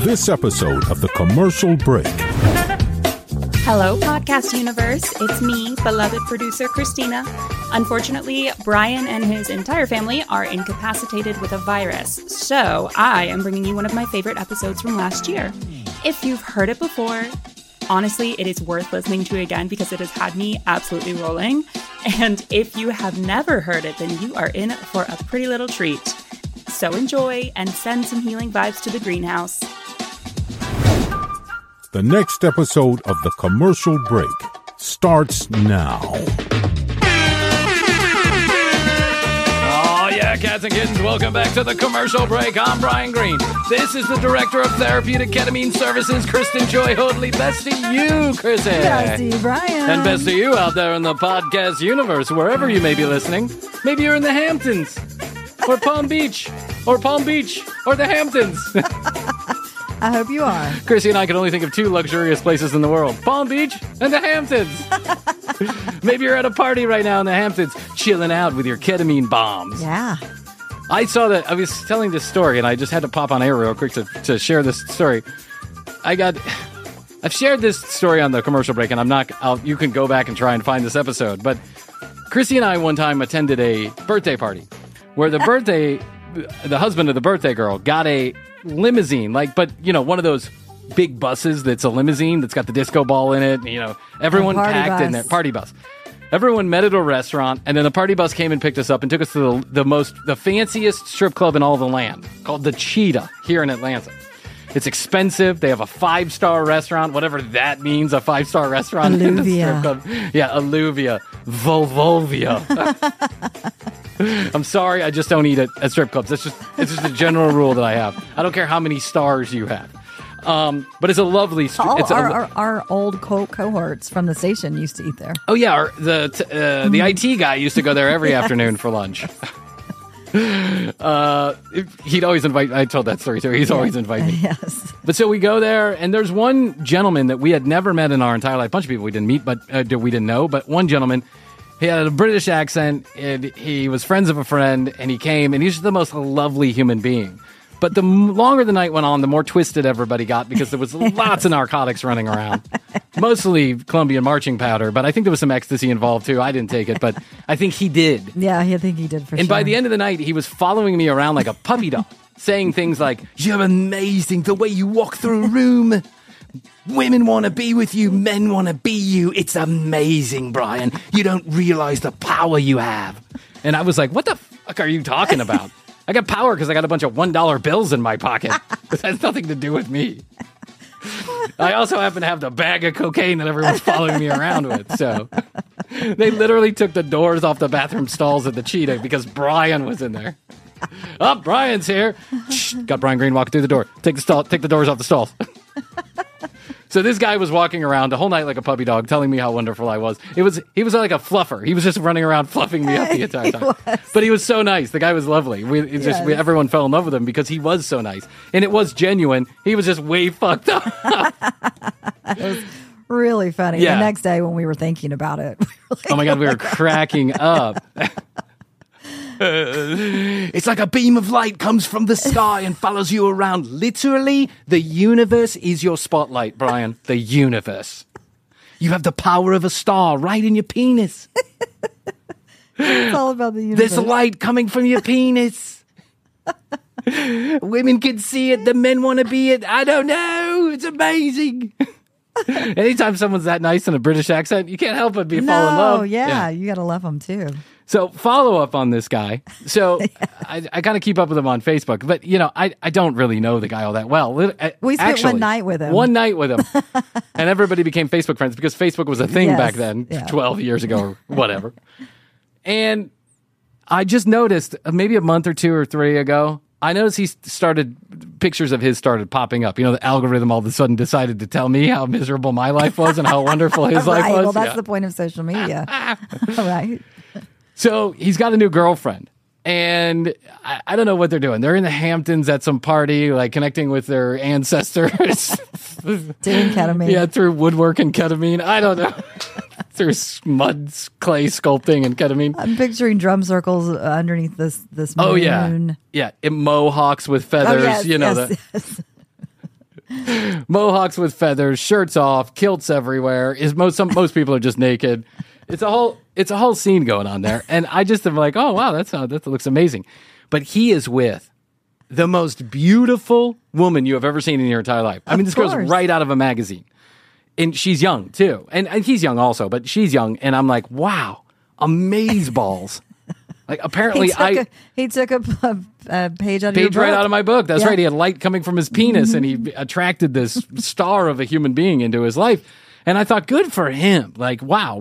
this episode of The Commercial Break. Hello, podcast universe. It's me, beloved producer Christina. Unfortunately, Brian and his entire family are incapacitated with a virus, so I am bringing you one of my favorite episodes from last year. If you've heard it before, honestly, it is worth listening to again because it has had me absolutely rolling. And if you have never heard it, then you are in for a pretty little treat. So enjoy and send some healing vibes to the greenhouse. The next episode of The Commercial Break starts now. Oh, yeah, cats and kittens, welcome back to The Commercial Break. I'm Brian Green. This is the Director of Therapeutic Ketamine Services, Kristen Joy Hoadley. Best to you, Kristen. Best to you, Brian. And best to you out there in the podcast universe, wherever you may be listening. Maybe you're in the Hamptons, or Palm Beach, or the Hamptons. I hope you are. Chrissy and I can only think of two luxurious places in the world, Palm Beach and the Hamptons. Maybe you're at a party right now in the Hamptons, chilling out with your ketamine bombs. Yeah. I saw that. I was telling this story, and I just had to pop on air real quick to share this story. I've shared this story on The Commercial Break, and you can go back and try and find this episode. But Chrissy and I one time attended a birthday party where the husband of the birthday girl got a limousine, but one of those big buses that's a limousine that's got the disco ball in it. Everyone packed in there. Party bus. Everyone met at a restaurant, and then the party bus came and picked us up and took us to the fanciest strip club in all the land, called the Cheetah here in Atlanta. It's expensive. They have a 5-star restaurant, whatever that means, a 5-star restaurant in the strip club. Yeah, Alluvia. Volvovia. I'm sorry, I just don't eat it at strip clubs. It's just a general rule that I have. I don't care how many stars you have. But it's a lovely... Our old cohorts from the station used to eat there. Oh, yeah. The IT guy used to go there every afternoon for lunch. He'd always invite... I told that story, too. He's always invited me. Yes. But so we go there, and there's one gentleman that we had never met in our entire life. A bunch of people we didn't meet, but we didn't know. But one gentleman... He had a British accent, and he was friends of a friend, and he came, and he's just the most lovely human being. But the longer the night went on, the more twisted everybody got, because there was lots of narcotics running around. Mostly Colombian marching powder, but I think there was some ecstasy involved, too. I didn't take it, but I think he did. Yeah, I think he did, for sure. And by the end of the night, he was following me around like a puppy dog, saying things like, "You're amazing, the way you walk through a room. Women want to be with you. Men want to be you. It's amazing, Brian. You don't realize the power you have." And I was like, what the fuck are you talking about? I got power because I got a bunch of $1 bills in my pocket. This has nothing to do with me. I also happen to have the bag of cocaine that everyone's following me around with. So they literally took the doors off the bathroom stalls at the Cheetah because Brian was in there. Oh, Brian's here. Shh, got Brian Green walking through the door. Take the doors off the stalls. So this guy was walking around the whole night like a puppy dog, telling me how wonderful I was. He was like a fluffer. He was just running around fluffing me up the entire time. But he was so nice. The guy was lovely. Everyone fell in love with him because he was so nice. And it was genuine. He was just way fucked up. It was really funny. Yeah. The next day when we were thinking about it. Oh my God, we were cracking up. It's like a beam of light comes from the sky and follows you around. Literally, the universe is your spotlight, Brian. The universe. You have the power of a star right in your penis. It's all about the universe. There's light coming from your penis. Women can see it. The men want to be it. I don't know. It's amazing. Anytime someone's that nice in a British accent, you can't help but fall in love. Yeah, you got to love them too. So follow up on this guy. So I kind of keep up with him on Facebook, but I don't really know the guy all that well. We spent one night with him. And everybody became Facebook friends because Facebook was a thing back then, 12 years ago or whatever. And I just noticed maybe a month or 2 or 3 ago, I noticed pictures of his started popping up. The algorithm all of a sudden decided to tell me how miserable my life was and how wonderful his life was. Well, that's the point of social media. Right. So he's got a new girlfriend, and I don't know what they're doing. They're in the Hamptons at some party, like connecting with their ancestors. Doing ketamine. Yeah, through woodwork and ketamine. I don't know. Through mud, clay sculpting and ketamine. I'm picturing drum circles underneath this moon. Oh, yeah. Yeah, mohawks with feathers. Oh, yes, yes. Mohawks with feathers, shirts off, kilts everywhere. Most people are just naked. It's a whole scene going on there, and I just am like, oh wow, that looks amazing. But he is with the most beautiful woman you have ever seen in your entire life. I mean, this girl's right out of a magazine, and she's young too, and he's young also, but she's young, and I'm like, wow, amazeballs. Like apparently he took a page out of your book. Right out of my book. That's right. He had light coming from his penis, and he attracted this star of a human being into his life. And I thought, good for him. Like, wow,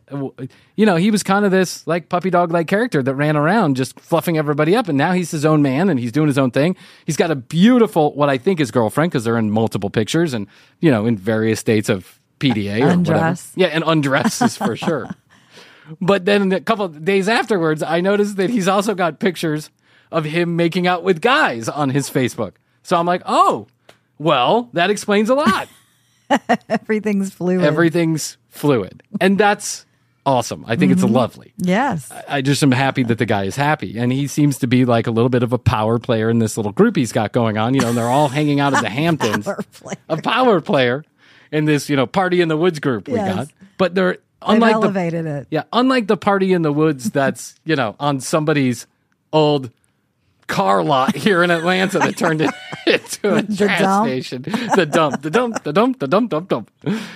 he was kind of this like puppy dog like character that ran around just fluffing everybody up. And now he's his own man and he's doing his own thing. He's got a beautiful, what I think is girlfriend, because they're in multiple pictures and, in various states of PDA or undress. Whatever. Yeah, and undresses for sure. But then a couple of days afterwards, I noticed that he's also got pictures of him making out with guys on his Facebook. So I'm like, oh, well, that explains a lot. Everything's fluid. And that's awesome. I think it's lovely. Yes. I just am happy that the guy is happy. And he seems to be like a little bit of a power player in this little group he's got going on. And they're all hanging out at the Hamptons. A power player in this, party in the woods group we got. But they're elevated it. Yeah. Unlike the party in the woods that's, on somebody's old car lot here in Atlanta that turned it into a gas station. The dump.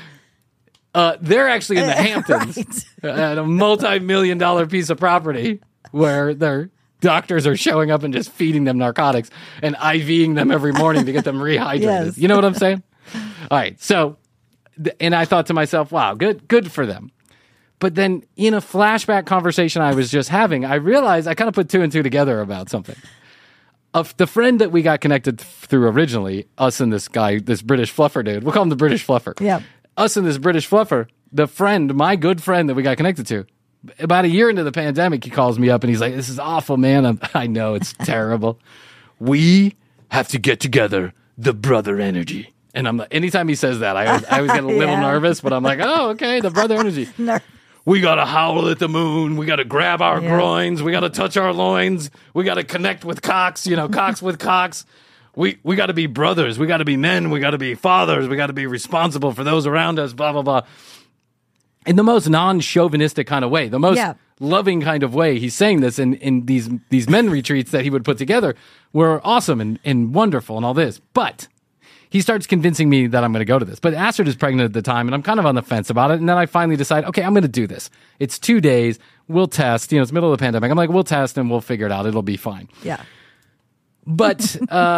They're actually in the Hamptons at a multi-million-dollar piece of property where their doctors are showing up and just feeding them narcotics and IVing them every morning to get them rehydrated. Yes. You know what I'm saying? All right. So, and I thought to myself, wow, good for them. But then in a flashback conversation I was just having, I realized I kind of put two and two together about something. Of the friend that we got connected through originally, us and this guy, this British fluffer dude, we'll call him the British fluffer. Yeah. Us and this British fluffer, the friend, my good friend that we got connected to, about a year into the pandemic, he calls me up and he's like, this is awful, man. I know it's terrible. We have to get together, the brother energy. And I'm like, anytime he says that, I always get a little nervous, but I'm like, oh, okay, the brother energy. We got to howl at the moon. We got to grab our groins. We got to touch our loins. We got to connect with cocks, cocks with cocks. We got to be brothers. We got to be men. We got to be fathers. We got to be responsible for those around us, blah, blah, blah. In the most non-chauvinistic kind of way, the most loving kind of way. He's saying this in these men retreats that he would put together were awesome and wonderful and all this. But he starts convincing me that I'm going to go to this. But Astrid is pregnant at the time, and I'm kind of on the fence about it. And then I finally decide, okay, I'm going to do this. It's 2 days. We'll test. It's middle of the pandemic. I'm like, we'll test, and we'll figure it out. It'll be fine. Yeah. But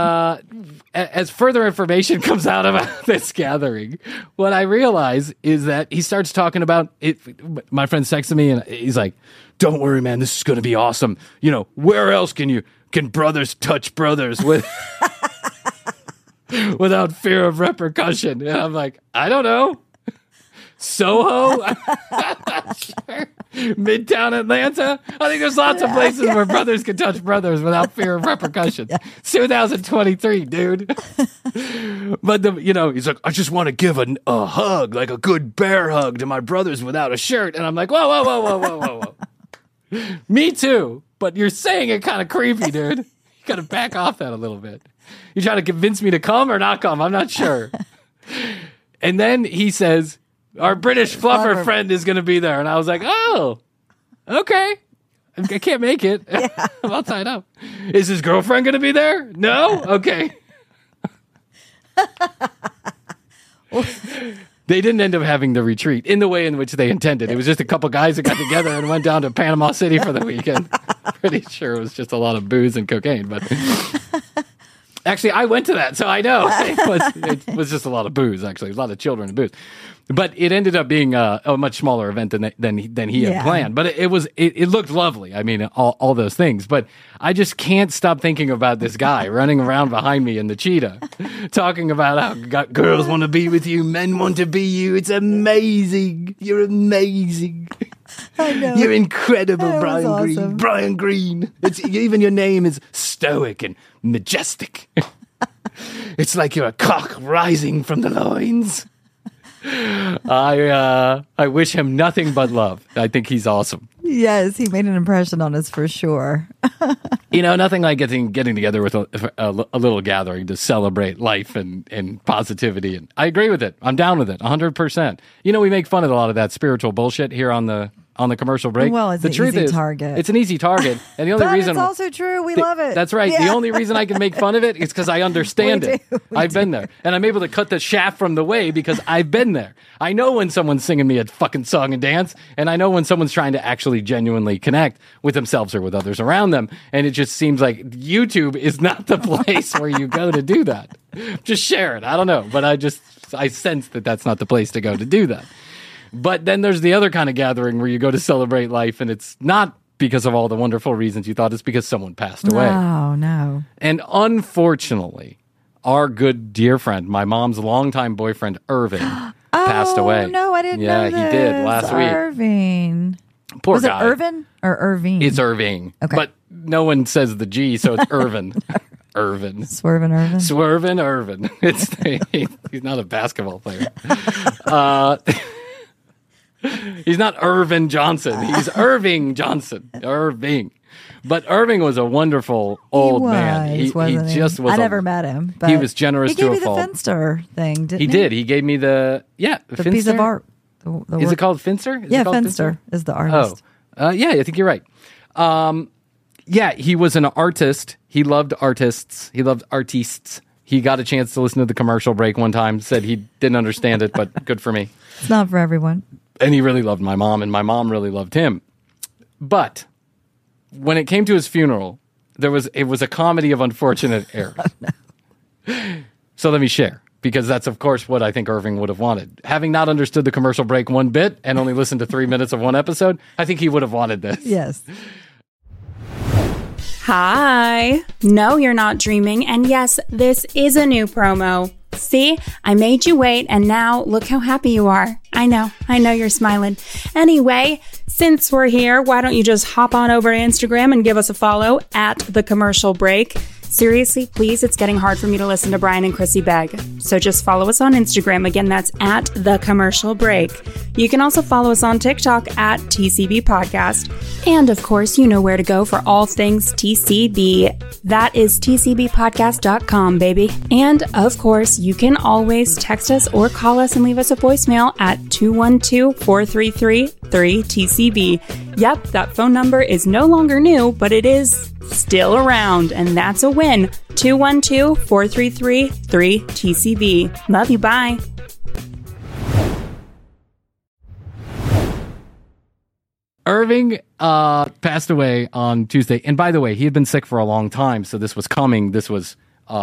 as further information comes out about this gathering, what I realize is that he starts talking about it. My friend texted me, and he's like, don't worry, man. This is going to be awesome. Where else can brothers touch brothers with... without fear of repercussion? And I'm like, I don't know. Soho? Sure. Midtown Atlanta? I think there's lots of places where brothers can touch brothers without fear of repercussion. 2023, dude. But he's like, I just want to give a hug, like a good bear hug to my brothers without a shirt. And I'm like, whoa. Me too. But you're saying it kind of creepy, dude. You got to back off that a little bit. You trying to convince me to come or not come? I'm not sure. And then he says, our British fluffer friend is going to be there. And I was like, oh, okay. I can't make it. Yeah. I'm all tied up. Is his girlfriend going to be there? No? Okay. They didn't end up having the retreat in the way in which they intended. It was just a couple guys that got together and went down to Panama City for the weekend. Pretty sure it was just a lot of booze and cocaine, but... Actually, I went to that, so I know. It was just a lot of booze, actually. A lot of children and booze. But it ended up being a much smaller event than he had planned. But it looked lovely. I mean, all those things. But I just can't stop thinking about this guy running around behind me in the cheetah, talking about how girls want to be with you, men want to be you. It's amazing. You're amazing. I know. You're incredible, Brian awesome. Green. Brian Green. Even your name is stoic and majestic. It's like you're a cock rising from the loins. I wish him nothing but love. I think he's awesome. Yes, he made an impression on us for sure. Nothing like getting together with a little gathering to celebrate life and positivity. And I agree with it. I'm down with it, 100%. We make fun of a lot of that spiritual bullshit here on the commercial break. Well, it's the an truth easy is, target. It's an easy target, and the only But reason it's also true. We love it. That's right. Yeah. The only reason I can make fun of it is because I understand it. I've been there, and I'm able to cut the shaft from the way because I've been there. I know when someone's singing me a fucking song and dance, and I know when someone's trying to actually genuinely connect with themselves or with others around them. And it just seems like YouTube is not the place where you go to do that. Just share it. I don't know, but I sense that that's not the place to go to do that. But then there's the other kind of gathering where you go to celebrate life, and it's not because of all the wonderful reasons you thought. It's because someone passed away. Oh, no. And unfortunately, our good dear friend, my mom's longtime boyfriend, Irving, passed away. Oh, no, I didn't know Yeah, this. he did last week. Irving. Poor Was guy. it Irvin or Irving? It's Irving. Okay. But no one says the G, so it's Irvin. Irvin. Swervin' Irvin? Swervin' Irvin. He's not a basketball player. He's not Irvin Johnson. He's Irving Johnson. Irving. But Irving was a wonderful old man. He just was. I never met him. But he was generous to a fault. He gave me the Finster thing, didn't he? He did. He gave me the piece of art. Is it called Finster? Finster is the artist. Yeah, I think you're right. He was an artist. He loved artists. He loved artistes. He got a chance to listen to the commercial break one time, said he didn't understand it, but good for me. It's not for everyone. And he really loved my mom, and my mom really loved him. But when it came to his funeral, it was a comedy of unfortunate errors. Oh, no. So let me share, because that's, of course, what I think Irving would have wanted. Having not understood the commercial break one bit and only listened to 3 minutes of one episode, I think he would have wanted this. Yes. Hi. No, you're not dreaming. And yes, this is a new promo. See, I made you wait, and now look how happy you are. I know you're smiling. Anyway, since we're here, why don't you just hop on over to Instagram and give us a follow at The Commercial Break. Seriously, please, it's getting hard for me to listen to Brian and Chrissy beg. So just follow us on Instagram. Again, that's at The Commercial Break. You can also follow us on TikTok at TCB Podcast. And of course, you know where to go for all things TCB. That is tcbpodcast.com, baby. And of course, you can always text us or call us and leave us a voicemail at 212-433-3TCB. Yep, that phone number is no longer new, but it is still around, and that's a win. 212-433-3TCB. Love you, bye. Irving passed away on Tuesday. And by the way, he had been sick for a long time, so this was coming. This was,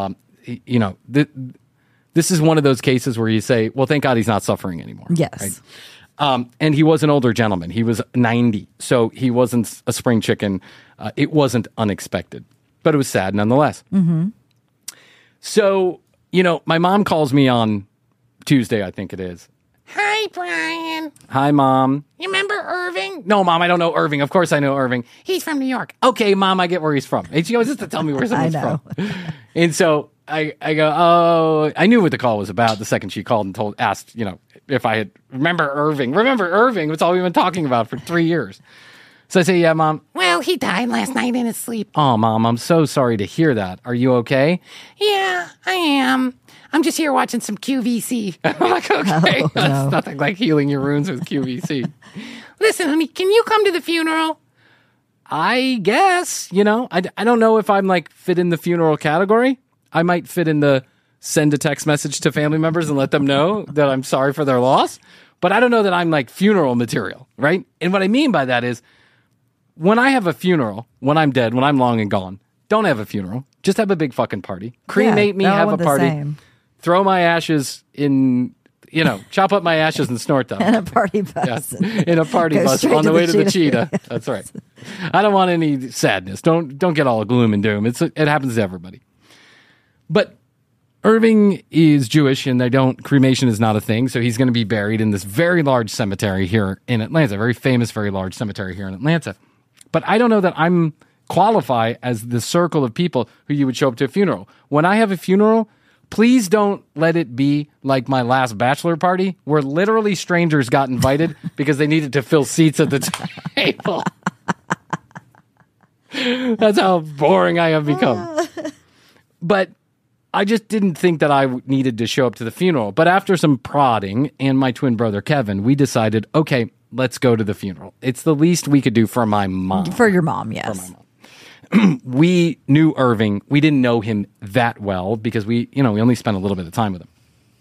this is one of those cases where you say, well, thank God he's not suffering anymore. Yes. Right? And he was an older gentleman. He was 90, so he wasn't a spring chicken. It wasn't unexpected, but it was sad nonetheless. Mm-hmm. So, my mom calls me on Tuesday, I think it is. Hi, Brian. Hi, Mom. You remember Irving? No, Mom, I don't know Irving. Of course I know Irving. He's from New York. Okay, Mom, I get where he's from. And she always has to tell me where someone's know. from. And so I go, oh, I knew what the call was about the second she called and asked, if I had remember Irving. That's all we've been talking about for 3 years. So I say, yeah, Mom. Well, he died last night in his sleep. Oh, Mom, I'm so sorry to hear that. Are you okay? Yeah, I am. I'm just here watching some QVC. I'm like, okay. Oh, That's no. nothing like healing your wounds with QVC. Listen, honey, can you come to the funeral? I guess, I don't know if I'm fit in the funeral category. I might fit in the send a text message to family members and let them know that I'm sorry for their loss. But I don't know that I'm funeral material, right? And what I mean by that is when I have a funeral, when I'm dead, when I'm long and gone, don't have a funeral. Just have a big fucking party. Cremate me, they're all have a the party. same. Throw my ashes in, chop up my ashes and snort them. And a party Yeah, bus. in a party Go bus straight on the to way the to the cheetah. cheetah. That's right. I don't want any sadness. Don't get all gloom and doom. It happens to everybody. But Irving is Jewish, and cremation is not a thing. So he's going to be buried in this very large cemetery here in Atlanta, very famous, very large cemetery here in Atlanta. But I don't know that I'm qualify as the circle of people who you would show up to a funeral. When I have a funeral, please don't let it be like my last bachelor party where literally strangers got invited because they needed to fill seats at the table. That's how boring I have become. But I just didn't think that I needed to show up to the funeral. But after some prodding and my twin brother Kevin, we decided, okay, let's go to the funeral. It's the least we could do for my mom. For your mom, yes. For my mom. We knew Irving. We didn't know him that well because we only spent a little bit of time with him.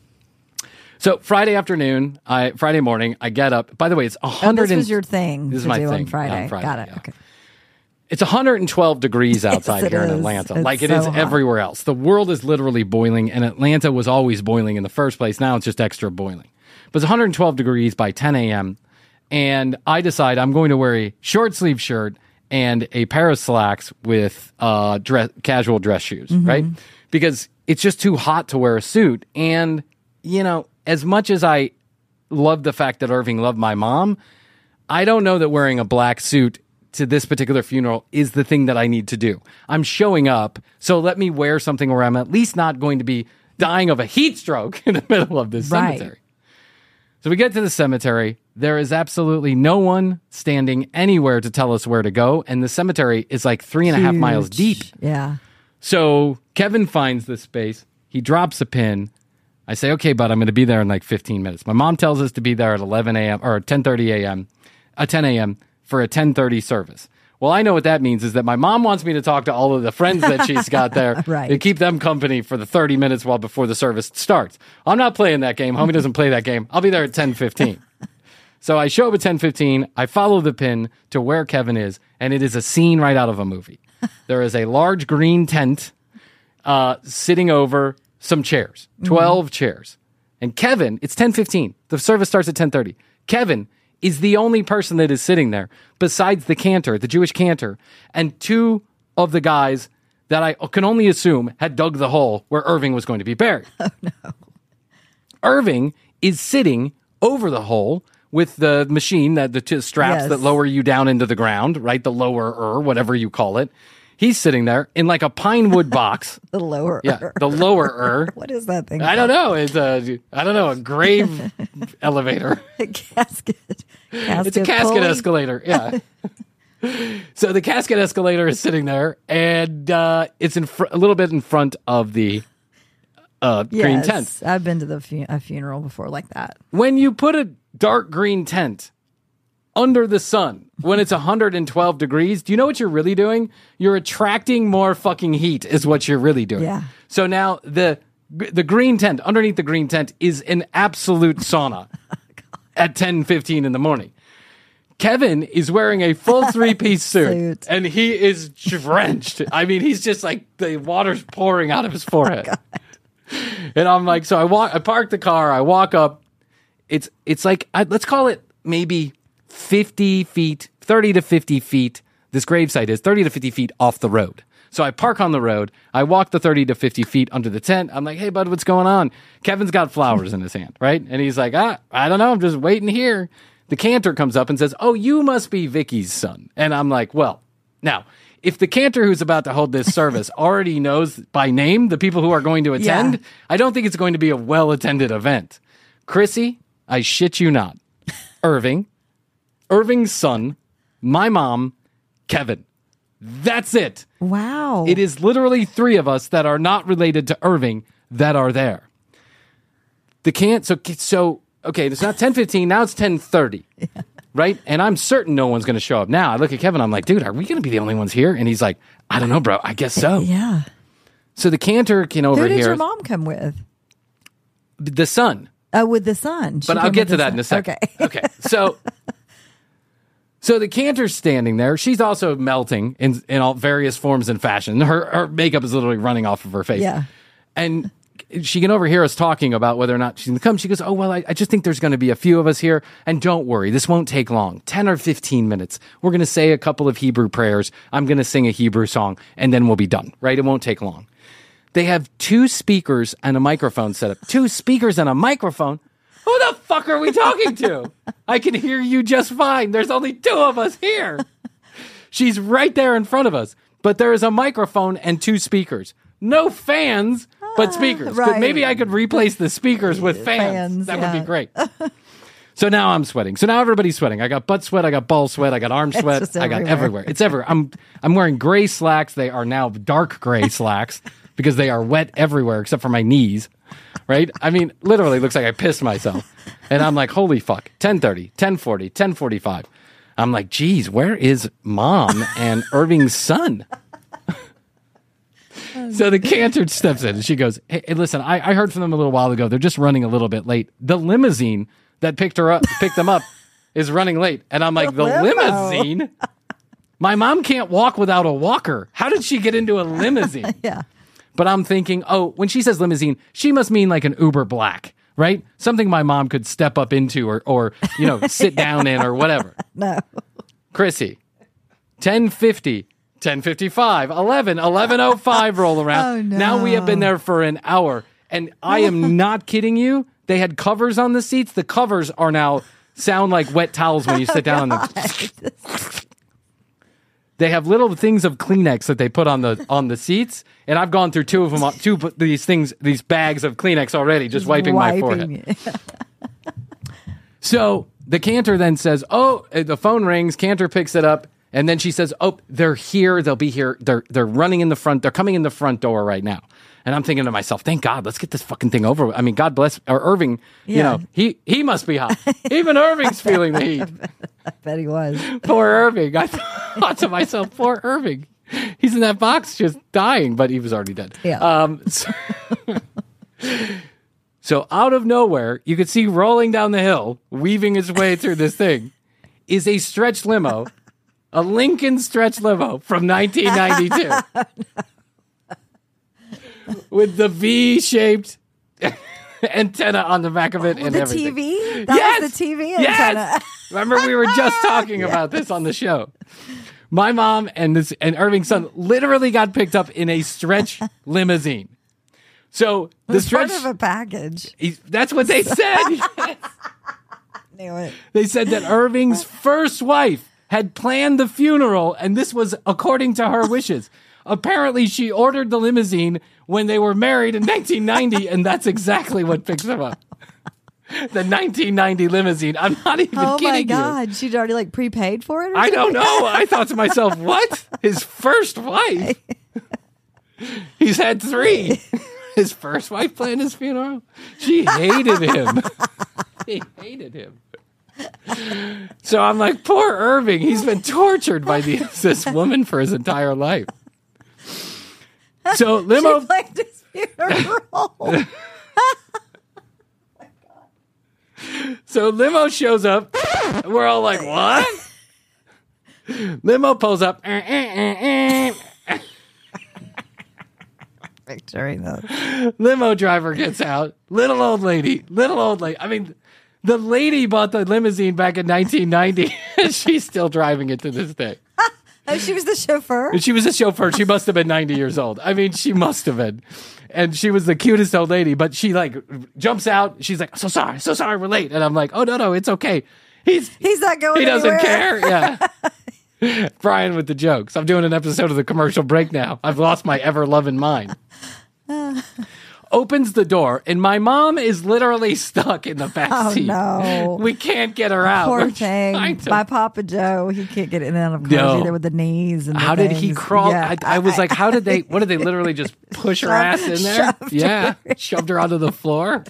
So Friday morning, I get up. By the way, it's 100. This was your thing. This is my thing on Friday. Got it. Yeah. Okay. It's 112 degrees outside here in Atlanta, like it is everywhere else. The world is literally boiling, and Atlanta was always boiling in the first place. Now it's just extra boiling. But it's 112 degrees by 10 a.m., and I decide I'm going to wear a short-sleeve shirt and a pair of slacks with casual dress shoes, right? Because it's just too hot to wear a suit. And, as much as I love the fact that Irving loved my mom, I don't know that wearing a black suit to this particular funeral is the thing that I need to do. I'm showing up, so let me wear something where I'm at least not going to be dying of a heat stroke in the middle of this cemetery. So we get to the cemetery. There is absolutely no one standing anywhere to tell us where to go, and the cemetery is like 3.5 miles deep. Yeah. So Kevin finds this space. He drops a pin. I say, okay, bud, I'm going to be there in like 15 minutes. My mom tells us to be there at 11 a.m. or 10:30 a.m., 10 a.m., for a 10:30 service. Well, I know what that means is that my mom wants me to talk to all of the friends that she's got there right. and keep them company for the 30 minutes before the service starts. I'm not playing that game. Homie doesn't play that game. I'll be there at 10:15. So I show up at 10:15. I follow the pin to where Kevin is, and it is a scene right out of a movie. There is a large green tent sitting over some chairs, 12 chairs. And Kevin, it's 10:15. The service starts at 10:30. Kevin is the only person that is sitting there besides the cantor, the Jewish cantor, and two of the guys that I can only assume had dug the hole where Irving was going to be buried. Oh, no. Irving is sitting over the hole with the machine, the two straps that lower you down into the ground, right? The lower-er, whatever you call it. He's sitting there in like a pine wood box. The lower-er. Yeah, the lower-er. What is that thing? I don't know. It's a grave elevator. A casket. It's a casket pulley. Escalator. Yeah. So the casket escalator is sitting there, and it's a little bit in front of the green tent. I've been to a funeral before like that. When you put a dark green tent under the sun, when it's 112 degrees, do you know what you're really doing? You're attracting more fucking heat is what you're really doing. Yeah. So now the green tent, underneath the green tent, is an absolute sauna at 10:15 in the morning. Kevin is wearing a full three-piece suit, and he is drenched. I mean, he's just like the water's pouring out of his forehead. And I'm like, so I park the car, I walk up. It's like, let's call it maybe 50 feet, 30 to 50 feet. This gravesite is 30 to 50 feet off the road. So I park on the road. I walk the 30 to 50 feet under the tent. I'm like, hey, bud, what's going on? Kevin's got flowers in his hand, right? And he's like, I don't know. I'm just waiting here. The cantor comes up and says, oh, you must be Vicky's son. And I'm like, well, now, if the cantor who's about to hold this service already knows by name the people who are going to attend, I don't think it's going to be a well-attended event. Chrissy, I shit you not. Irving's son, my mom, Kevin. That's it. Wow. It is literally three of us that are not related to Irving that are there. Okay, it's not 10:15, now it's 10:30. Yeah. Right? And I'm certain no one's going to show up. Now, I look at Kevin, I'm like, dude, are we going to be the only ones here? And he's like, I don't know, bro. I guess so. Yeah. So the cantor can overhear. Who did your mom come with? The son. Oh, with the son. But I'll get to that in a second. Okay. So the cantor's standing there. She's also melting in all various forms and fashion. Her makeup is literally running off of her face. Yeah. And she can overhear us talking about whether or not she's going to come. She goes, oh, well, I just think there's going to be a few of us here. And don't worry, this won't take long. 10 or 15 minutes. We're going to say a couple of Hebrew prayers. I'm going to sing a Hebrew song, and then we'll be done, right? It won't take long. They have 2 speakers and a microphone set up. 2 speakers and a microphone? Who the fuck are we talking to? I can hear you just fine. There's only 2 of us here. She's right there in front of us. But there is a microphone and 2 speakers. No fans, but speakers. Right. Maybe I could replace the speakers with fans. That would be great. So now I'm sweating. So now everybody's sweating. I got butt sweat. I got ball sweat. I got arm sweat. just I got everywhere. everywhere. It's everywhere. I'm wearing gray slacks. They are now dark gray slacks because they are wet everywhere except for my knees. Right? I mean, literally looks like I pissed myself. And I'm like, holy fuck. 10:30, 10:40, 10:45. I'm like, geez, where is Mom and Irving's son? So the cantor steps in and she goes, hey, listen, I heard from them a little while ago. They're just running a little bit late. The limousine that picked them up is running late. And I'm like, the limousine? My mom can't walk without a walker. How did she get into a limousine? Yeah. But I'm thinking, oh, when she says limousine, she must mean like an Uber Black, right? Something my mom could step up into or sit down in or whatever. No. Chrissy, 10:50, 10:55, 11:05 roll around. Oh, no. Now we have been there for an hour. And I am not kidding you. They had covers on the seats. The covers are now sound like wet towels when you sit down on them. They have little things of Kleenex that they put on the seats. And I've gone through two of them, these bags of Kleenex already, just wiping my forehead. So the cantor then says, oh, the phone rings. Cantor picks it up. And then she says, oh, they're here. They'll be here. They're running in the front. They're coming in the front door right now. And I'm thinking to myself, thank God, let's get this fucking thing over with. I mean, God bless Irving. Yeah. He must be hot. Even Irving's feeling the heat. I bet he was. Poor Irving. I thought to myself, poor Irving. He's in that box just dying, but he was already dead. Yeah. So out of nowhere, you could see rolling down the hill, weaving its way through this thing, is a stretch limo, a Lincoln stretch limo from 1992. With the V-shaped antenna on the back of it and the everything. TV? That was the TV antenna. Yes! Remember, we were just talking about this on the show. My mom and Irving's son literally got picked up in a stretch limousine. So the It's stretch, part of a package. that's what they said. Yes. Knew it. They said that Irving's first wife had planned the funeral, and this was according to her wishes. Apparently, she ordered the limousine when they were married in 1990, and that's exactly what picks them up. The 1990 limousine. I'm not even Oh kidding my you. God. She'd already prepaid for it? Or I don't something? know. I thought to myself, what? His first wife? He's had 3. His first wife planned his funeral? She hated him. She hated him. So I'm like, poor Irving. He's been tortured by this woman for his entire life. So limo. She planned his funeral. So limo shows up. We're all like, what? Limo pulls up. Picturing those. Limo driver gets out. Little old lady. I mean, the lady bought the limousine back in 1990, and she's still driving it to this day. Oh, she was the chauffeur? And she was a chauffeur. She must have been 90 years old. I mean, she must have been. And she was the cutest old lady, but she jumps out. She's like, so sorry, we're late. And I'm like, oh, no, it's okay. He's not going He doesn't anywhere. care. Yeah. Brian with the jokes. I'm doing an episode of the commercial break now. I've lost my ever-loving mind. Opens the door, and my mom is literally stuck in the back Oh, seat. no. We can't get her out. Poor We're thing. trying to- My Papa Joe, he can't get in and out of cars No. either with the knees. And How did he things. crawl? Yeah. I was like, what did they literally just push her ass in there? Shoved her onto the floor.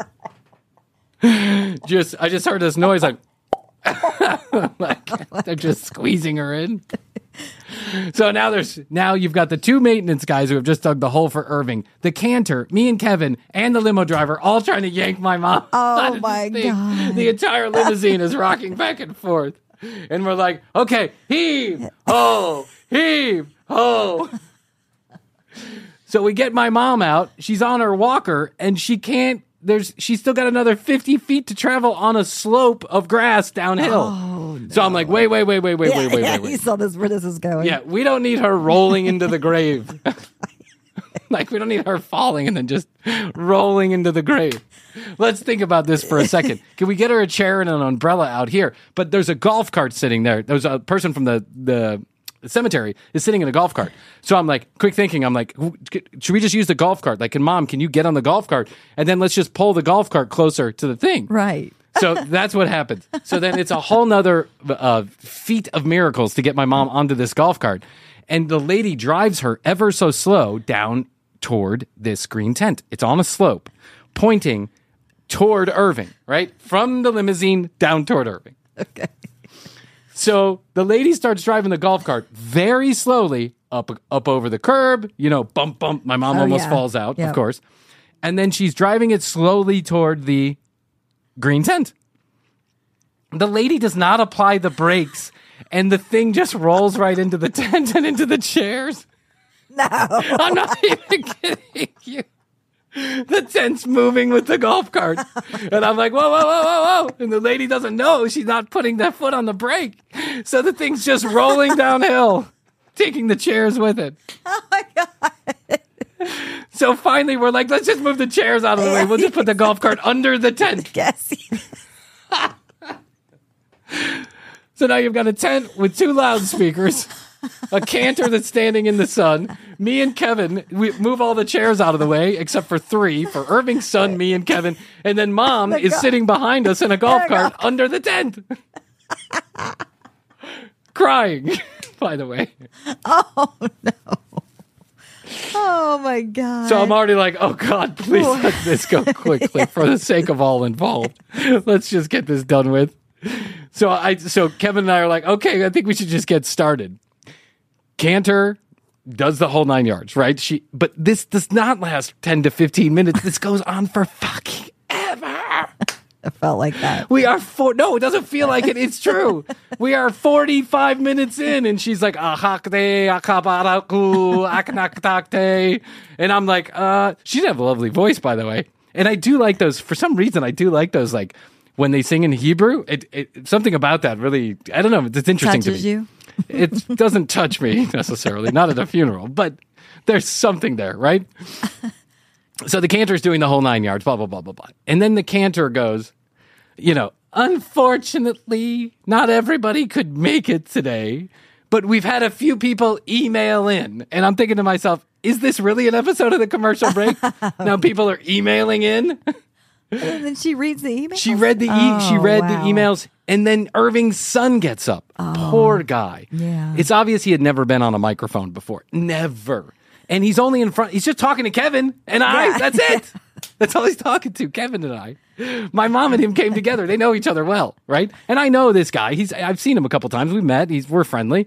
I just heard this noise like they're just squeezing her in. So now you've got the 2 maintenance guys who have just dug the hole for Irving, the cantor, me and Kevin, and the limo driver all trying to yank my mom. Oh, out of this my thing. God. The entire limousine is rocking back and forth. And we're like, okay, heave, ho. So we get my mom out. She's on her walker, and she's still got another 50 feet to travel on a slope of grass downhill. Oh, no. So I'm like, wait. You saw this, where this is going. Yeah, we don't need her rolling into the grave. We don't need her falling and then just rolling into the grave. Let's think about this for a second. Can we get her a chair and an umbrella out here? But there's a golf cart sitting there. There's a person from the cemetery is sitting in a golf cart. So I'm like, quick thinking, I'm like, should we just use the golf cart? Can you get on the golf cart? And then let's just pull the golf cart closer to the thing. Right. So that's what happens. So then it's a whole nother feat of miracles to get my mom onto this golf cart. And the lady drives her ever so slow down toward this green tent. It's on a slope, pointing toward Irving, right? From the limousine down toward Irving. Okay. So the lady starts driving the golf cart very slowly up over the curb, bump, bump. My mom almost falls out, of course. And then she's driving it slowly toward the green tent. The lady does not apply the brakes, and the thing just rolls right into the tent and into the chairs. No. I'm not even kidding you. The tent's moving with the golf cart. And I'm like, whoa, whoa, whoa, whoa, whoa. And the lady doesn't know she's not putting that foot on the brake. So the thing's just rolling downhill, taking the chairs with it. Oh, my God. So finally, we're like, let's just move the chairs out of the way. We'll just put the golf cart under the tent. Yes. So now you've got a tent with 2 loudspeakers, a canter that's standing in the sun. Me and Kevin, we move all the chairs out of the way, except for 3, for Irving's son, me and Kevin. And then Mom is sitting behind us in a golf cart under the tent. Crying, by the way. Oh, no. Oh, my God. So I'm already like, oh, God, please let this go quickly for the sake of all involved. Let's just get this done with. So Kevin and I are like, okay, I think we should just get started. Canter does the whole 9 yards, right? But this does not last 10 to 15 minutes. This goes on for fucking ever. It felt like that. We are no, it doesn't feel like it. It's true. We are 45 minutes in, and she's like, ahakte, akabaraku, akanaktakte. And I'm like, she did have a lovely voice, by the way. And I do like those, for some reason, I do like those, like, when they sing in Hebrew, it something about that really, I don't know, it's interesting Touches to me. you? It doesn't touch me necessarily, not at a funeral, but there's something there, right? So the cantor's doing the whole 9 yards, blah, blah, blah, blah, blah. And then the cantor goes, unfortunately, not everybody could make it today, but we've had a few people email in. And I'm thinking to myself, is this really an episode of the commercial break? Now people are emailing in. And then she reads the email? She read the emails, and then Irving's son gets up. Poor guy. Yeah. It's obvious he had never been on a microphone before. Never. And he's only in front. He's just talking to Kevin and I. Yeah. That's it. That's all he's talking to, Kevin and I. My mom and him came together. They know each other well, right? And I know this guy. I've seen him a couple times. We've met. We're friendly.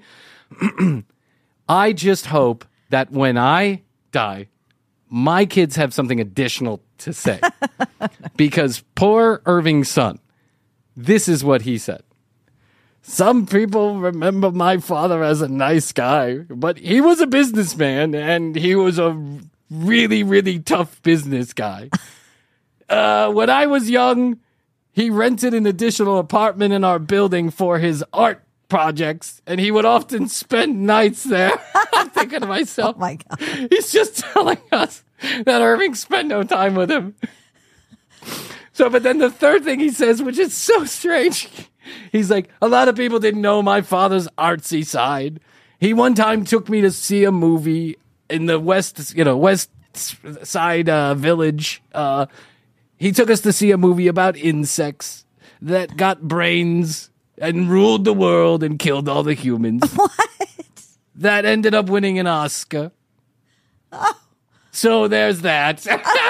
I just hope that when I die, my kids have something additional to say. Because poor Irving's son, this is what he said. Some people remember my father as a nice guy, but he was a businessman, and he was a really, really tough business guy. When I was young, he rented an additional apartment in our building for his art projects, and he would often spend nights there. I'm thinking to myself, Oh, my God. he's just telling us that Irving spent no time with him. So, but then the third thing he says, which is so strange, he's like, a lot of people didn't know my father's artsy side. He one time took me to see a movie in the west side village. He took us to see a movie about insects that got brains and ruled the world and killed all the humans. What? That ended up winning an Oscar. Oh. So there's that.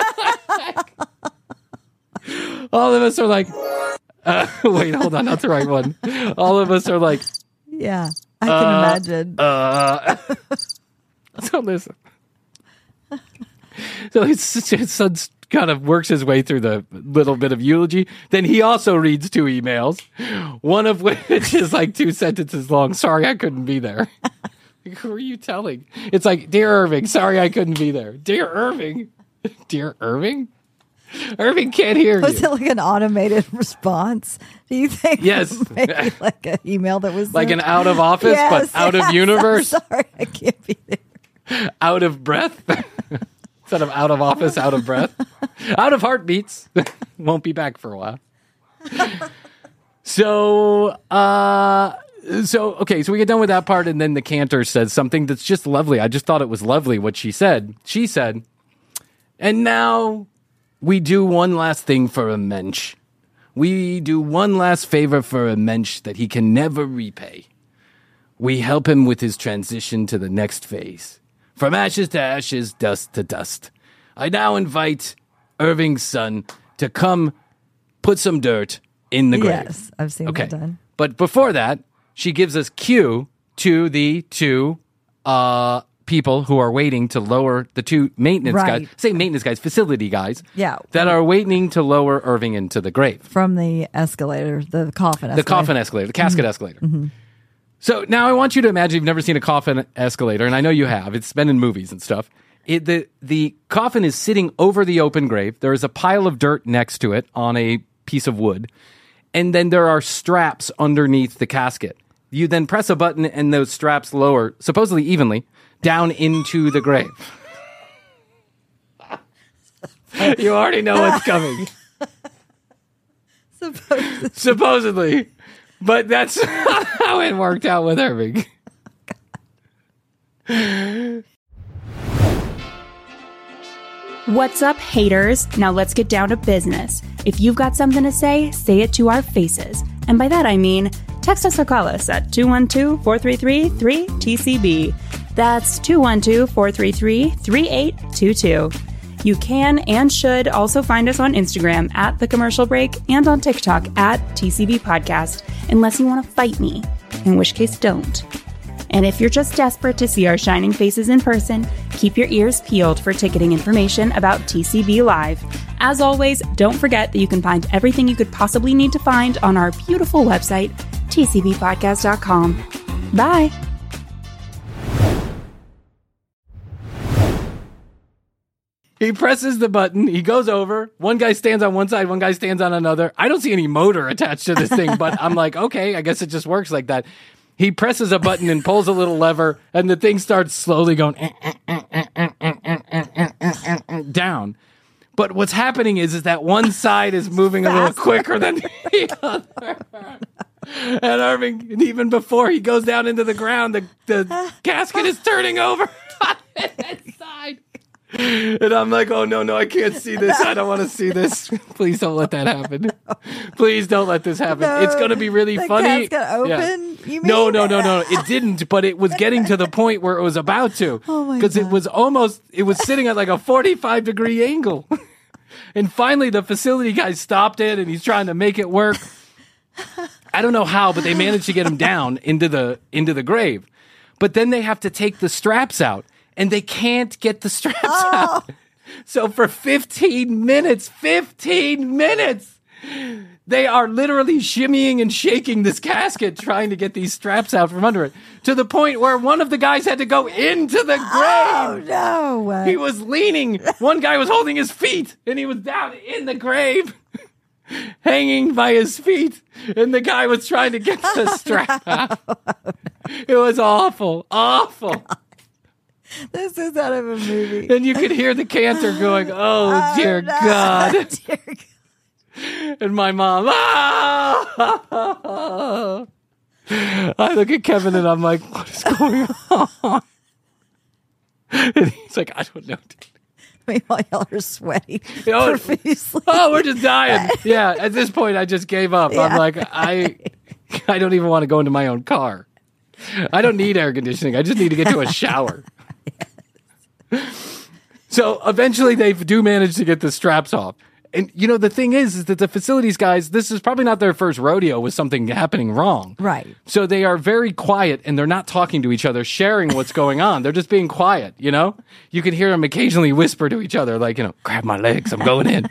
All of us are like, wait, hold on, not the right one. All of us are like, Yeah, I can imagine. so listen. So his son kind of works his way through the little bit of eulogy. Then he also reads 2 emails, one of which is like 2 sentences long. Sorry, I couldn't be there. Who are you telling? It's like, Dear Irving, sorry I couldn't be there. Dear Irving? Dear Irving? Irving can't hear Was you. it like an automated response? Do you think? Yes. Maybe like an email that was Like sent? an out of office, Yes, but out yes, of universe, I'm sorry, I can't be there. out of breath. Instead of out of office, out of breath. Out of heartbeats. Won't be back for a while. So we get done with that part, and then the cantor says something that's just lovely. I just thought it was lovely what she said. She said, and now we do one last thing for a mensch. we do one last favor for a mensch that he can never repay. We help him with his transition to the next phase. From ashes to ashes, dust to dust. I now invite Irving's son to come put some dirt in the grave. Yes, I've seen that done. But before that, she gives us cue to the two people who are waiting to lower the two maintenance guys. Say maintenance guys, facility guys. Yeah. That are waiting to lower Irving into the grave. From the escalator, the coffin escalator. The coffin escalator, the casket escalator. Mm-hmm. So now I want you to imagine you've never seen a coffin escalator, and I know you have. It's been in movies and stuff. The coffin is sitting over the open grave. There is a pile of dirt next to it on a piece of wood. And then there are straps underneath the casket. You then press a button and those straps lower, supposedly evenly, down into the grave. You already know what's coming. Supposedly. But that's how it worked out with Irving. What's up, haters? Now let's get down to business. If you've got something to say it to our faces. And by that I mean, text us or call us at 212-433-3TCB. That's 212-433-3822. You can and should also find us on Instagram at The Commercial Break and on TikTok at TCB Podcast, unless you want to fight me, in which case don't. And if you're just desperate to see our shining faces in person, keep your ears peeled for ticketing information about TCB Live. As always, don't forget that you can find everything you could possibly need to find on our beautiful website, tcbpodcast.com. Bye! He presses the button. He goes over. One guy stands on one side. One guy stands on another. I don't see any motor attached to this thing, but I'm like, okay, I guess it just works like that. He presses a button and pulls a little lever, and the thing starts slowly going down. But what's happening is that one side is moving a little quicker than the other. And Irving, and even before he goes down into the ground, the casket is turning over on its side. And I'm like, oh, no, I can't see this. I don't want to see this. Please don't let that happen. Please don't let this happen. No, it's going to be really funny. The casket open? Yeah. You mean? No. It didn't, but it was getting to the point where it was about to. Oh, my God. Because it was sitting at like a 45-degree angle. And finally, the facility guy stopped it, and he's trying to make it work. I don't know how, but they managed to get him down into the grave. But then they have to take the straps out. And they can't get the straps out. So for 15 minutes, they are literally shimmying and shaking this casket trying to get these straps out from under it. To the point where one of the guys had to go into the grave. Oh, no. He was leaning. One guy was holding his feet, and he was down in the grave, hanging by his feet. And the guy was trying to get the strap out. It was awful. This is out of a movie. And you could hear the cantor going, oh, dear God. Dear God. And my mom, I look at Kevin and I'm like, what is going on? And he's like, I don't know. Meanwhile, y'all are sweating Oh, profusely. we're just dying. Yeah, at this point, I just gave up. I'm like, I don't even want to go into my own car. I don't need air conditioning. I just need to get to a shower. So eventually they do manage to get the straps off. And, the thing is that the facilities guys, this is probably not their first rodeo with something happening wrong. Right. So they are very quiet, and they're not talking to each other, sharing what's going on. They're just being quiet, You can hear them occasionally whisper to each other, like, grab my legs, I'm going in.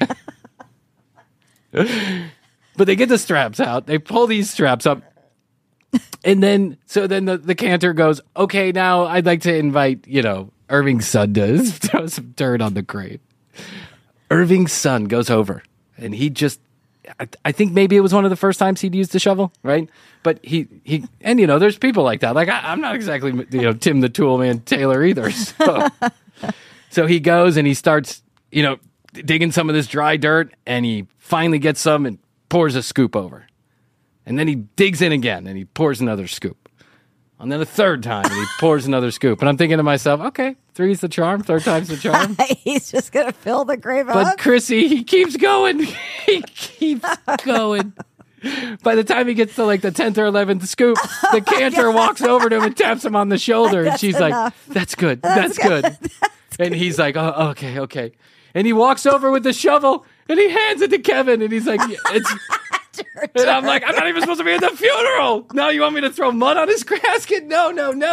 But they get the straps out. They pull these straps up. And then the cantor goes, okay, now I'd like to invite, Irving's son to throw some dirt on the grave. Irving's son goes over, and he just, I think maybe it was one of the first times he'd used a shovel, right? But he there's people like that. Like, I'm not exactly, Tim the Tool Man Taylor either. So he goes and he starts, digging some of this dry dirt, and he finally gets some and pours a scoop over. And then he digs in again, and he pours another scoop And then a third time, and he pours another scoop. And I'm thinking to myself, okay, 3's the charm, third time's the charm. He's just going to fill the grave But up. Chrissy, he keeps going. He keeps going. By the time he gets to like the 10th or 11th scoop, the cantor walks over to him and taps him on the shoulder. And she's like, that's good. That's good. And he's like, oh, okay. And he walks over with the shovel and he hands it to Kevin. And he's like, it's... And I'm like, I'm not even supposed to be at the funeral. Now you want me to throw mud on his casket? No.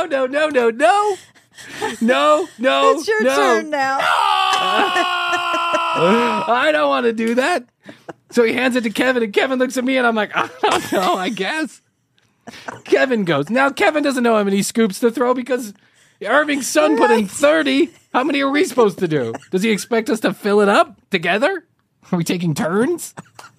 It's your turn now. I don't want to do that. So he hands it to Kevin, and Kevin looks at me, and I'm like, I don't know, I guess. Kevin goes. Now, Kevin doesn't know how many scoops to throw because Irving's son put in 30. How many are we supposed to do? Does he expect us to fill it up together? Are we taking turns?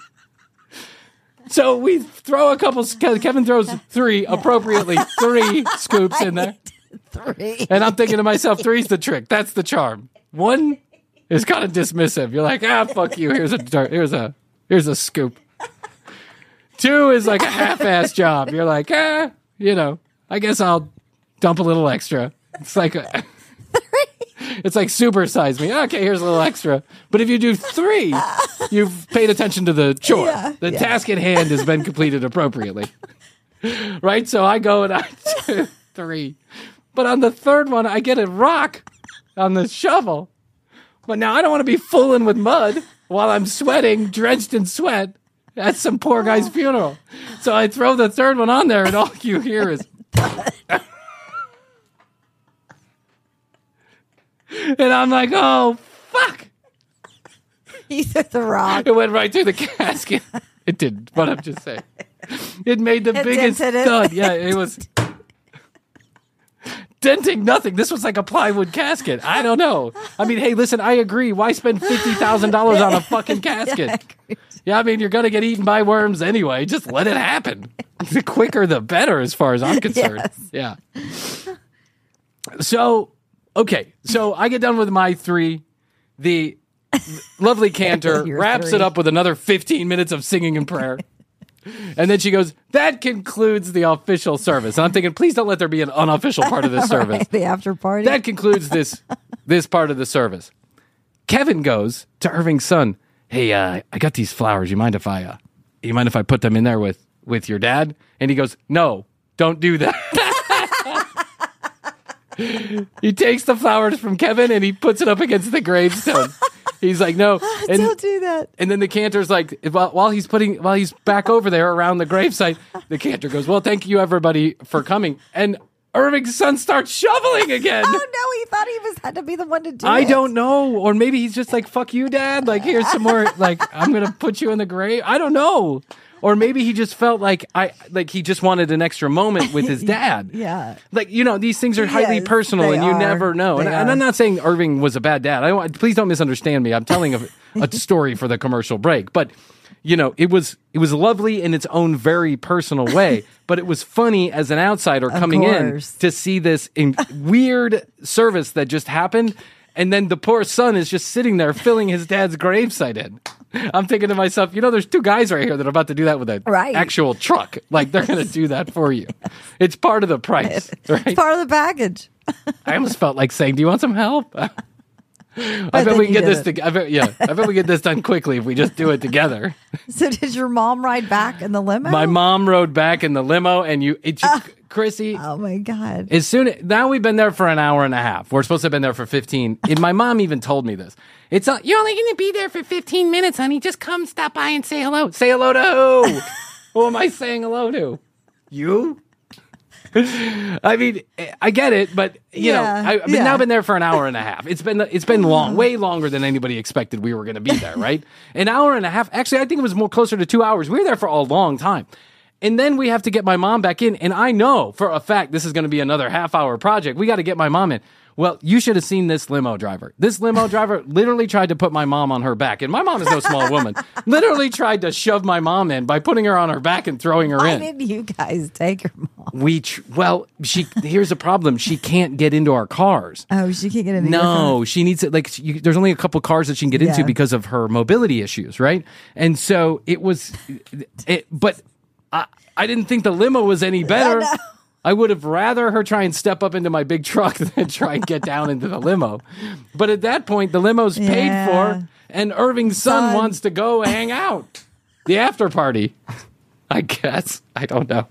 So we throw a couple. Kevin throws 3, appropriately 3 scoops in there. 3. And I'm thinking to myself, 3's the trick. That's the charm. 1 is kind of dismissive. You're like, fuck you. Here's a scoop. 2 is like a half-ass job. You're like, I guess I'll dump a little extra. It's like it's like supersize me. Okay, here's a little extra. But if you do 3, you've paid attention to the chore. The task at hand has been completed appropriately. Right? So I go and I do 3. But on the third one, I get a rock on the shovel. But now I don't want to be fooling with mud while I'm sweating, drenched in sweat at some poor guy's funeral. So I throw the third one on there, and all you hear is... And I'm like, oh, fuck. He took the rock. It went right through the casket. It didn't, but I'm just saying. It made the biggest thud. Yeah, it was denting nothing. This was like a plywood casket. I don't know. I mean, hey, listen, I agree. Why spend $50,000 on a fucking casket? Yeah, I mean, you're going to get eaten by worms anyway. Just let it happen. The quicker, the better, as far as I'm concerned. Yes. Yeah. So... Okay, so I get done with my 3. The lovely cantor wraps 3. it up with another 15 minutes of singing and prayer. And then she goes, that concludes the official service. And I'm thinking, please don't let there be an unofficial part of this service. Right, the after party. That concludes this part of the service. Kevin goes to Irving's son, hey, I got these flowers. You mind if I put them in there with your dad? And he goes, no, don't do that. He takes the flowers from Kevin and he puts it up against the gravestone. He's like, no. And, don't do that. And then the cantor's like, while he's back over there around the gravesite, the cantor goes, well, thank you everybody for coming. And Irving's son starts shoveling again. Oh no, he thought he had to be the one to do it. I don't know. Or maybe he's just like, fuck you, Dad. Like, here's some more, like, I'm going to put you in the grave. I don't know. Or maybe he just felt like he just wanted an extra moment with his dad. Yeah. Like, these things are highly personal and you never know. And I'm not saying Irving was a bad dad. Please don't misunderstand me. I'm telling a story for the commercial break. But, it was lovely in its own very personal way. But it was funny as an outsider coming in to see this weird service that just happened. And then the poor son is just sitting there filling his dad's gravesite in. I'm thinking to myself, there's 2 guys right here that are about to do that with an actual truck. Like, they're going to do that for you. It's part of the price, right? It's part of the package. I almost felt like saying, do you want some help? I bet we can get this. I bet we get this done quickly if we just do it together. So did your mom ride back in the limo? My mom rode back in the limo, and Chrissy. Oh my God! Now we've been there for an hour and a half. We're supposed to have been there for 15. And my mom even told me this. You're only going to be there for 15 minutes, honey. Just come stop by and say hello. Say hello to who? Who am I saying hello to? You? I mean, I get it, but I've now been there for an hour and a half. It's been long, way longer than anybody expected we were going to be there, right? An hour and a half. Actually, I think it was more closer to 2 hours. We were there for a long time. And then we have to get my mom back in. And I know for a fact this is going to be another half-hour project. We got to get my mom in. Well, you should have seen this limo driver. This limo driver literally tried to put my mom on her back. And my mom is no small woman. Literally tried to shove my mom in by putting her on her back and throwing her in. Why didn't you guys take her mom? Here's the problem. She can't get into our cars. Oh, she can't get into your car? She needs it. There's only a couple cars that she can get into because of her mobility issues, right? And so but I didn't think the limo was any better. I would have rather her try and step up into my big truck than try and get down into the limo. But at that point, the limo's paid for, and Irving's son wants to go hang out. The after party, I guess. I don't know.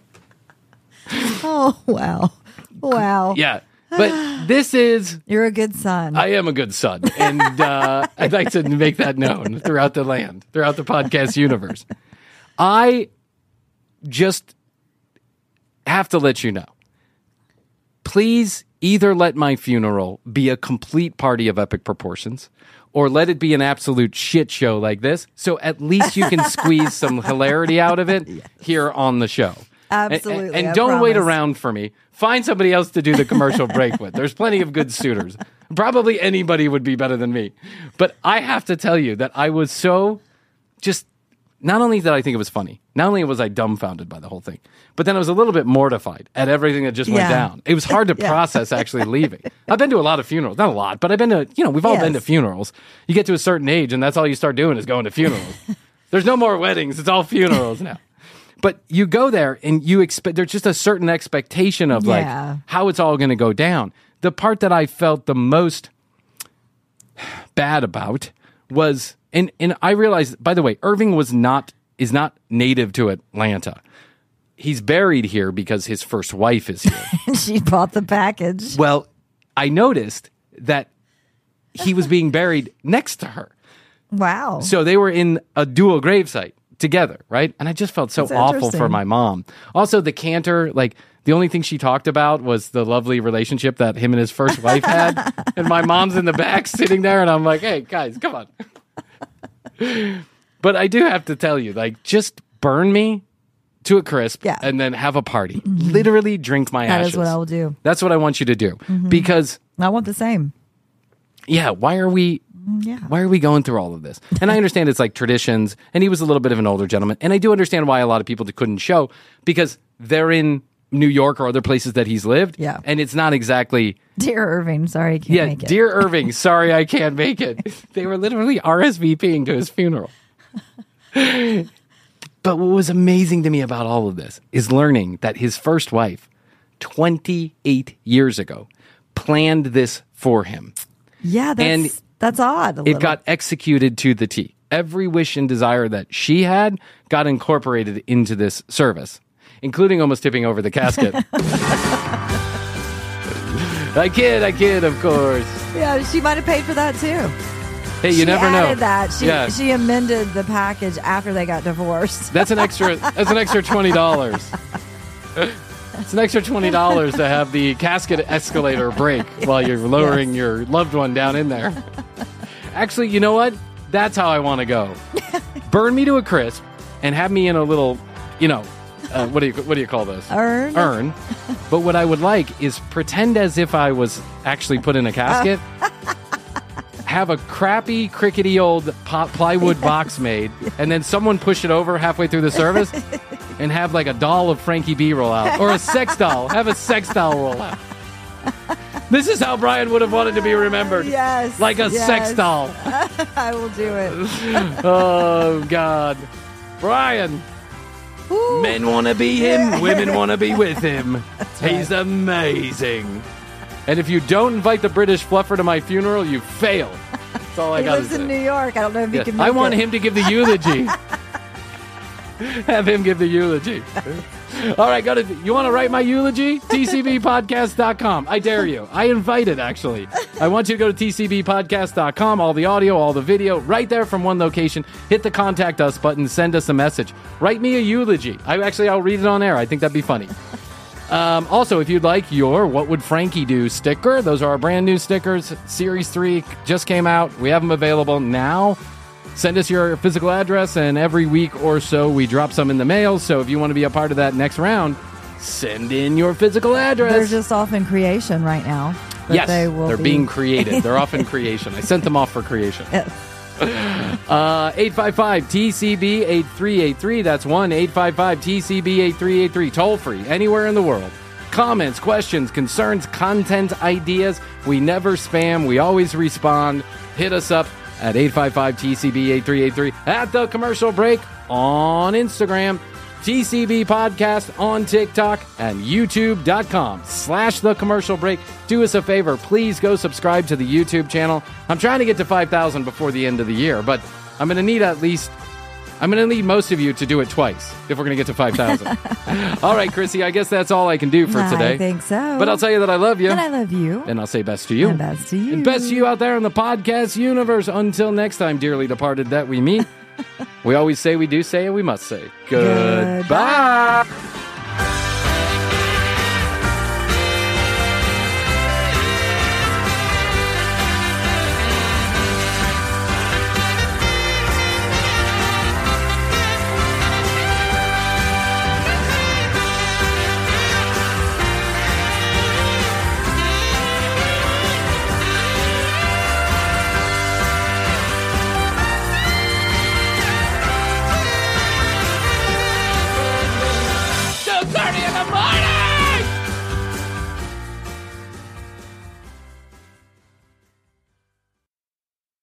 Oh, wow. Wow. Yeah. But this is... You're a good son. I am a good son. And I'd like to make that known throughout the land, throughout the podcast universe. I just have to let you know. Please either let my funeral be a complete party of epic proportions, or let it be an absolute shit show like this, so at least you can squeeze some hilarity out of it here on the show. Absolutely. And I don't wait promise. around for me. Find somebody else to do the commercial break with. There's plenty of good suitors. Probably anybody would be better than me. But I have to tell you that I was so just, not only did I think it was funny, not only was I dumbfounded by the whole thing, but then I was a little bit mortified at everything that just went down. It was hard to process actually leaving. I've been to a lot of funerals. Not a lot, but I've been to, we've all been to funerals. You get to a certain age and that's all you start doing is going to funerals. There's no more weddings. It's all funerals now. But you go there and you expect, there's just a certain expectation of like how it's all going to go down. The part that I felt the most bad about was, and I realized, by the way, Irving is not native to Atlanta. He's buried here because his first wife is here. She bought the package. Well, I noticed that he was being buried next to her. Wow. So they were in a dual gravesite together, right? And I just felt so awful for my mom. Also, the cantor, like, the only thing she talked about was the lovely relationship that him and his first wife had. And my mom's in the back sitting there, and I'm like, hey, guys, come on. But I do have to tell you, like, just burn me to a crisp and then have a party. Mm-hmm. Literally drink my ashes. That is what I will do. That's what I want you to do. Mm-hmm. Because I want the same. Yeah, why are we going through all of this? And I understand it's like traditions, and he was a little bit of an older gentleman. And I do understand why a lot of people couldn't show, because they're in New York or other places that he's lived. Yeah. And it's not exactly... Dear Irving, sorry I can't make it. Dear Irving, sorry I can't make it. They were literally RSVPing to his funeral. But what was amazing to me about all of this is learning that his first wife, 28 years ago, planned this for him. Yeah, that's odd. It got executed to the T. Every wish and desire that she had got incorporated into this service, including almost tipping over the casket. I kid, of course. Yeah, she might have paid for that too. Hey, you never know. She amended the package after they got divorced. That's an extra $20. It's an extra $20 to have the casket escalator break while you're lowering your loved one down in there. Actually, you know what? That's how I want to go. Burn me to a crisp and have me in a little, what do you call this? Urn. But what I would like is pretend as if I was actually put in a casket. Have a crappy, crickety old plywood box made, and then someone push it over halfway through the service, and have like a doll of Frankie B roll out, or a sex doll. Have a sex doll roll out. This is how Brian would have wanted to be remembered. Yes. Like a sex doll. I will do it. Oh, God. Brian. Ooh. Men want to be him. Women want to be with him. He's amazing. And if you don't invite the British fluffer to my funeral, you failed. That's all I got to say. He lives in New York. I don't know if he can make I want him to give the eulogy. Have him give the eulogy. All right, you want to write my eulogy? TCBpodcast.com. I dare you. I invite it, actually. I want you to go to TCBpodcast.com. All the audio, all the video, right there from one location. Hit the contact us button. Send us a message. Write me a eulogy. I'll read it on air. I think that'd be funny. Also, if you'd like your What Would Frankie Do sticker, those are our brand new stickers. Series 3 just came out. We have them available now. Send us your physical address, and every week or so we drop some in the mail. So if you want to be a part of that next round, send in your physical address. They're just off in creation right now. Yes, they're being created. They're off in creation. I sent them off for creation. 855-TCB-8383. That's 1-855-TCB-8383. Toll free, anywhere in the world. Comments, questions, concerns, content ideas. We never spam. We always respond. Hit us up at 855-TCB-8383 at the commercial break on Instagram. TCB Podcast on TikTok, and youtube.com/The Commercial Break. Do us a favor. Please go subscribe to the YouTube channel. I'm trying to get to 5,000 before the end of the year, but I'm going to need most of you to do it twice if we're going to get to 5,000. All right, Chrissy, I guess that's all I can do for today. I think so. But I'll tell you that I love you. And I love you. And I'll say best to you. And best to you. And best to you out there in the podcast universe. Until next time, dearly departed, that we meet. We always say, we do say, and we must say. Goodbye.